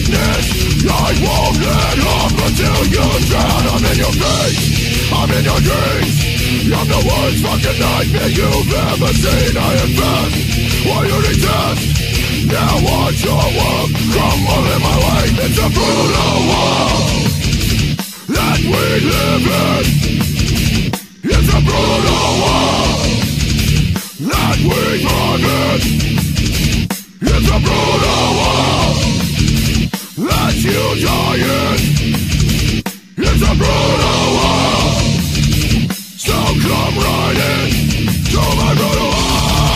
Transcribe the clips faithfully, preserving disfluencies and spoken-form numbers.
weakness. I won't let up until you drown. I'm in your face, I'm in your dreams. I'm the worst fucking nightmare you've ever seen. I invest while you detest. Now watch your world crumble in my way. It's a brutal world that we live in. It's a brutal world that we thrive in. It's a brutal world that you die in. It's a brutal world, so come right in to my brutal world.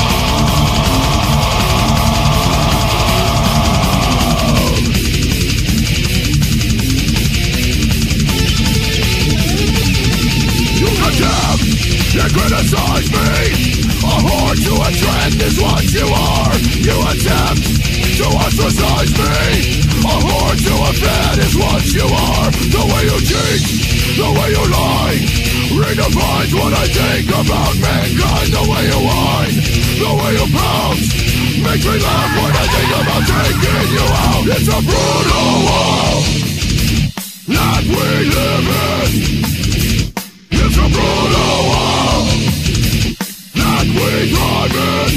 You condemn, you criticize me. A whore to a trend is what you are. You attempt to ostracize me. A whore to a fed is what you are. The way you cheat, the way you lie, redefines what I think about mankind. The way you whine, the way you pounce, makes me laugh when I think about taking you out. It's a brutal world that we live in. It's a brutal world that we thrive in.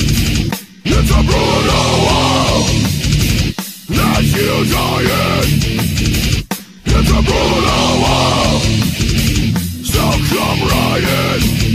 It's a brutal world that you die in. It's a brutal world, so come right in.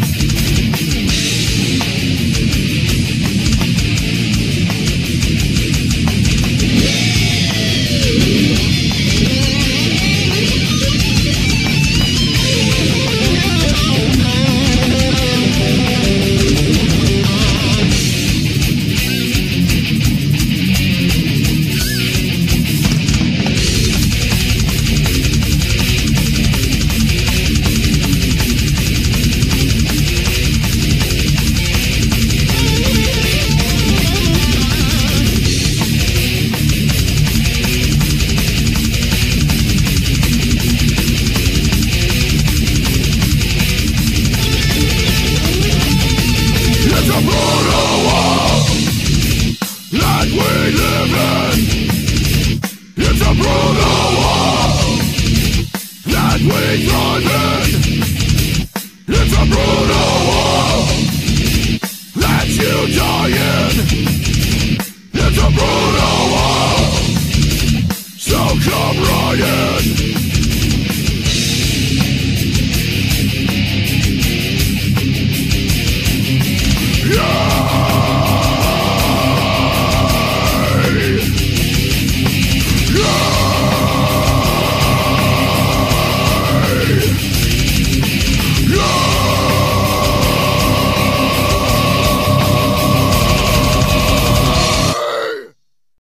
It's a brutal world, so come right in.